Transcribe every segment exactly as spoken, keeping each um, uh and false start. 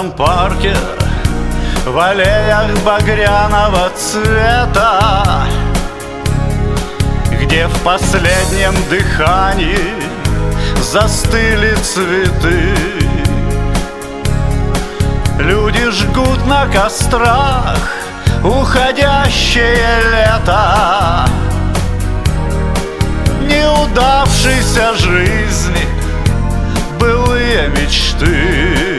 старом парке, в аллеях багряного цвета, где в последнем дыхании застыли цветы. Люди жгут на кострах уходящее лето неудавшейся жизни, былые мечты.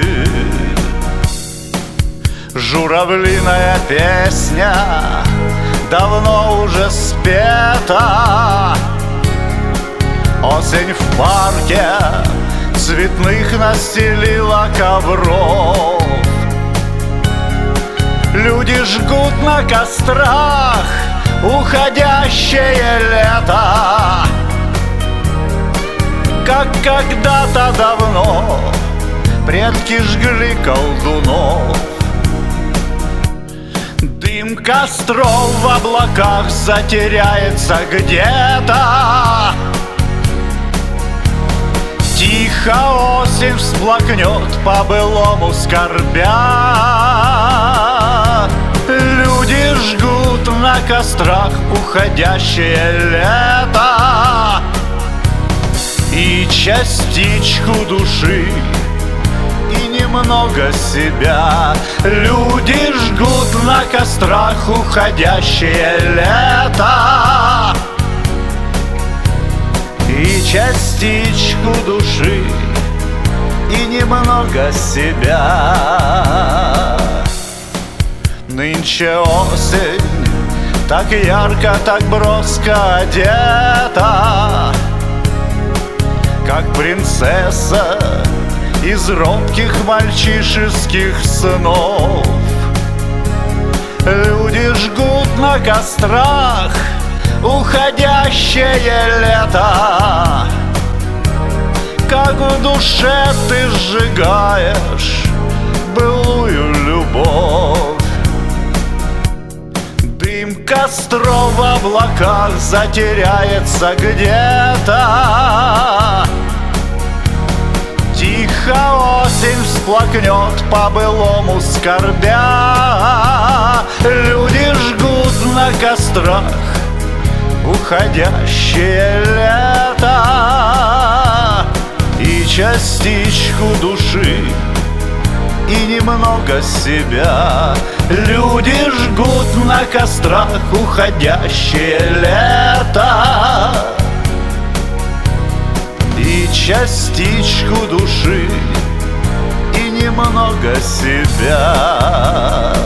Журавлиная песня давно уже спета. Осень в парке цветных настелила ковров. Люди жгут на кострах уходящее лето, как когда-то давно предки жгли колдунов. Дым костров в облаках затеряется где-то. Тихо осень всплакнет, по-былому скорбя. Люди жгут на кострах уходящее лето и частичку души, и немного себя. Люди жгут на кострах уходящее лето и частичку души, и немного себя. Нынче осень так ярко, так броско одета, как принцесса из робких мальчишеских снов. Люди жгут на кострах уходящее лето, как в душе ты сжигаешь былую любовь. Дым костров в облаках затеряется где-то. Тихо осень всплакнет, по-былому скорбя. Люди жгут на кострах уходящее лето и частичку души, и немного себя. Люди жгут на кострах уходящее лето и частичку души, и немного себя.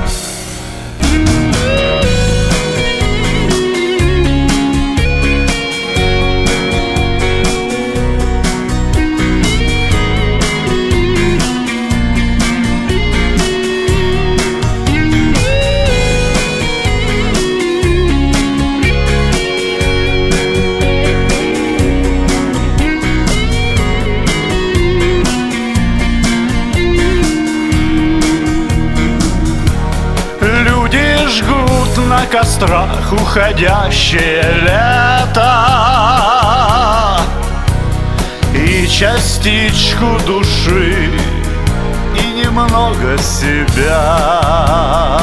На кострах уходящее лето и частичку души, и немного себя.